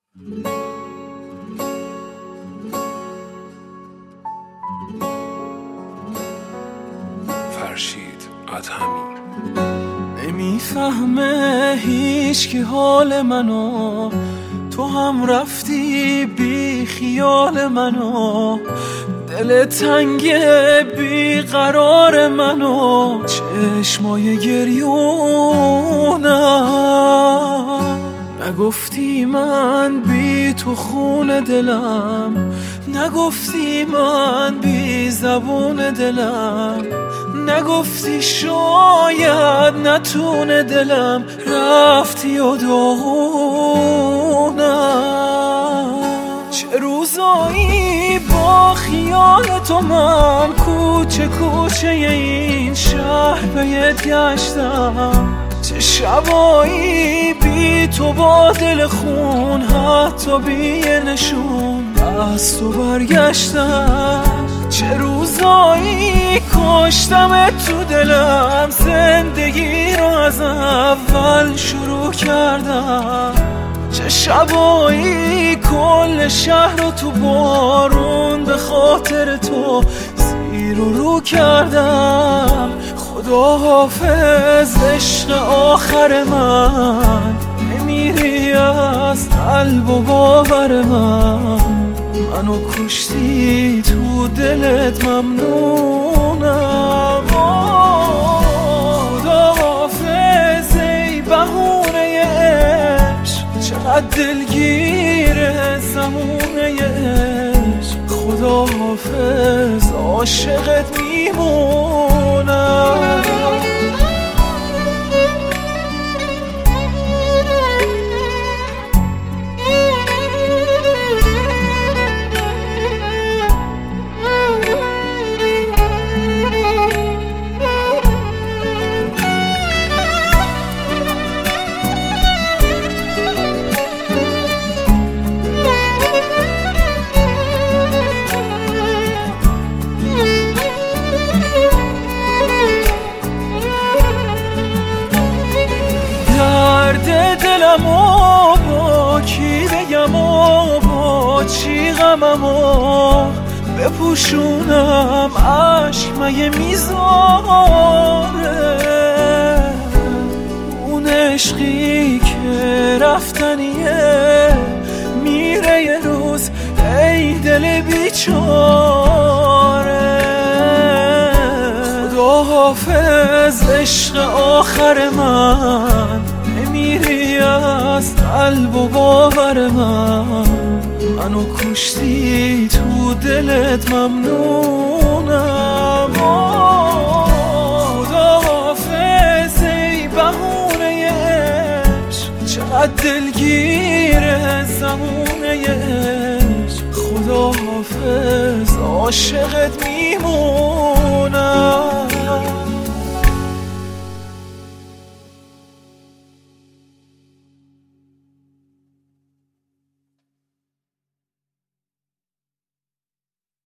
فرشید ادهمی. نمیفهمه هیچ کی حال منو، تو هم رفتی بی خیال منو، دل تنگ بی قرار منو، چشمای گریونم. نگفتی من بی تو خون دلم، نگفتی من بی زبون دلم، نگفتی شاید نتونه دلم، رفتی و داغونم. چه روزایی با خیال تو من کوچه کوچه این شهر بهت گشتم، چه شبایی بی تو با دل خون، حتی بی نشون از تو برگشتم. چه روزایی کشتم تو دلم، زندگی رو از اول شروع کردم، چه شبایی کل شهر رو تو بارون به خاطر تو زیر و رو کردم. خدا حافظ عشق آخر من، نمیری از قلب و باور من، منو کشتی تو دلت ممنونم. خدا حافظ ای بهونه عشق، چقدر دلگیره زمونه عشق، خدا حافظ عاشقت میمونم. دلمو با کی بگم و با چی غممو بپوشونم، عشق مگه میذاره؟ اون عشقی که رفتنیه میره یه روز، ای دل بیچاره. خدا حافظ عشق آخر من، نمیری از قلب و باور من، منو کشتی تو دلت ممنونم. خدا حافظ ای بهونه عشق، چقدر دلگیره زمونه عشق، خدا حافظ عاشقت میمونم.